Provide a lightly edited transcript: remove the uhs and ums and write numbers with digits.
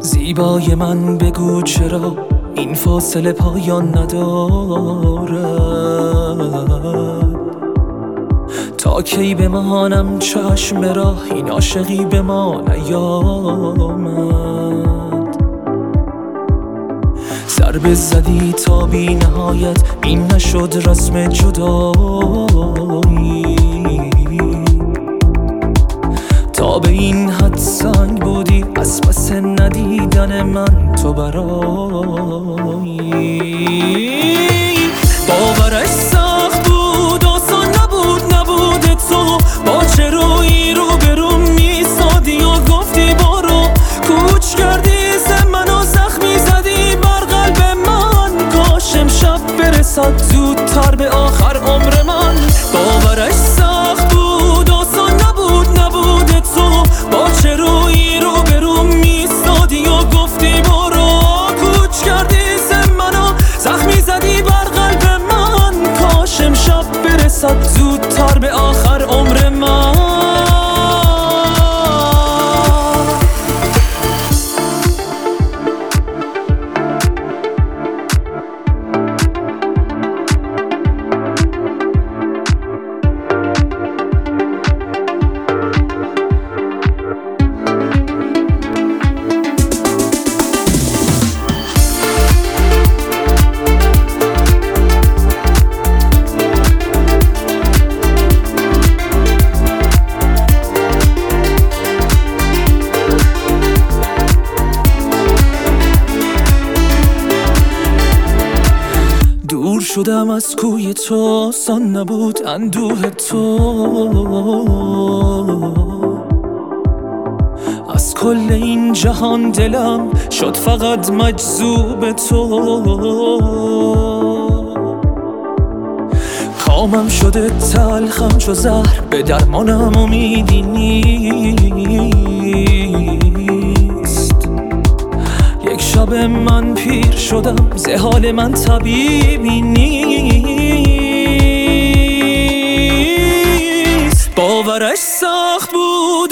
زیبای من بگو چرا این فاصله پایان ندارد؟ تا کی بمانم چشم به راه این عاشقی به ما نیامد؟ ضربه زدی تا بی نهایت این نشد رسم جدایی، تا به این حد سنگ بودی از پس ندیدن من تو برایی. باورش سخت بود آسان نبود تو، با چه روی رو به رو میسادی و گفتی برو، کوچ کردی ز منو زخمی زدی بر قلب من، کاش امشب برسد زودتر به آخر عمر من. باورش سخت بود آسان نبود تو، با چه روی رو به رو میسادی و گفتی برو، کوچ کردی ز منو زخمی زدی بر قلب من، کاش امشب برسد زودتر به آخر عمر من. دور شدم از کوی تو آسان نبود اندوه تو، از کل این جهان دلم شد فقط مجذوب تو. کامم شده تلخم چو زهر به درمانم امیدی نیست. یک شب من پیر شدم ز حال من طبیبی نیست. باورش سخت بود